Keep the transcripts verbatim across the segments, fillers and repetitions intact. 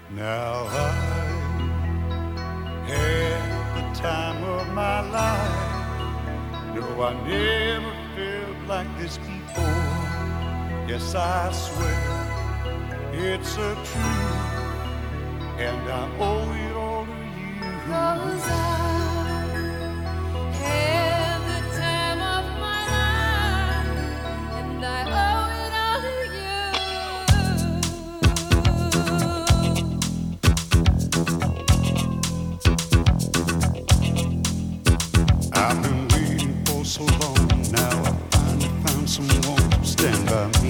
Now I had the time of my life. No, I never felt like this before. Yes, I swear it's a truth, and I owe it all to you. 'Cause I had the time of my life, and I owe it all to you. I've been waiting for so long. Now I finally found someone to stand by me.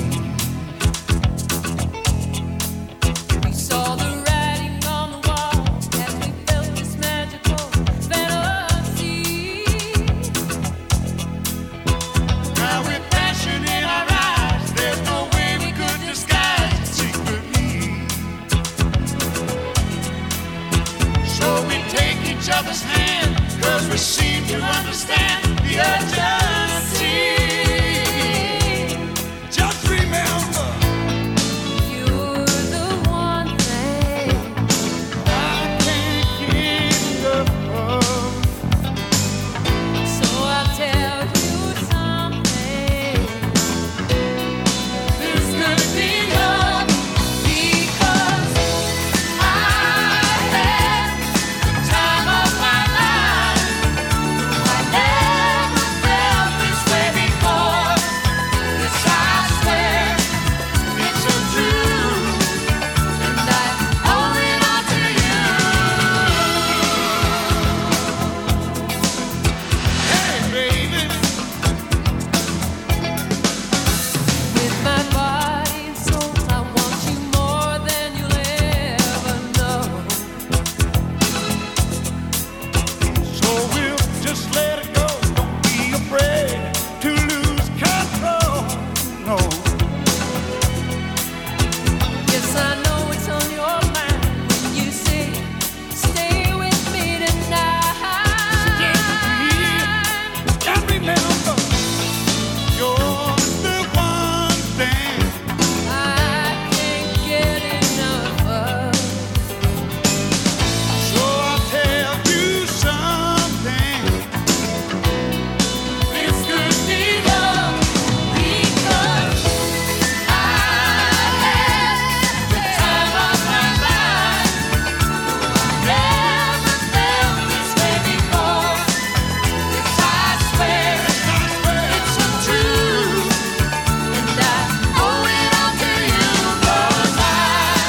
We saw the writing on the wall as we felt this magical fantasy. Now with passion in our eyes, there's no way we could disguise it secretly. So we take each other's hand, 'cause we seem to understand the urgency. Just remember, You're the one thing I can't get enough of. so I'll tell you something. This could be love, Because I had the time of my life. I never felt this way before. Yes, I swear it's a truth. and I owe it all to you. Hey, baby. With my body and soul, I want you more than you'll ever know. So we'll just let it go. Don't be afraid to lose control. No, Yes, I know it's on your mind when you say, stay with me tonight. and remember, you're the one thing I can't get enough of. So I'll tell you something. This could be love, Because I had the time of my life. Never felt this way before. Yes, I swear it's a truth, and I owe it all to you. 'Cause I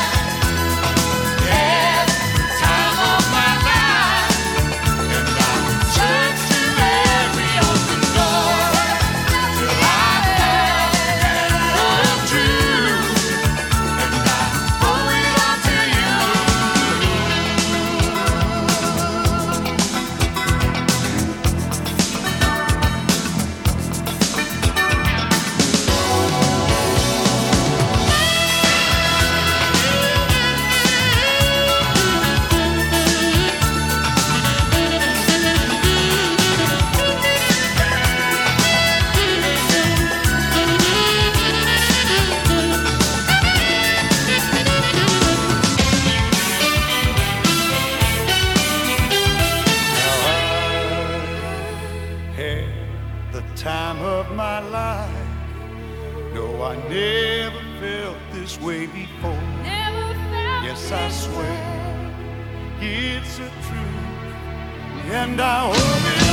had the time of my life, and I searched to every open door till I found the truth, and I owe it all to you. had the time of my life. No, I never felt this way before. Never felt Yes, I this swear way. it's a truth, and I hope it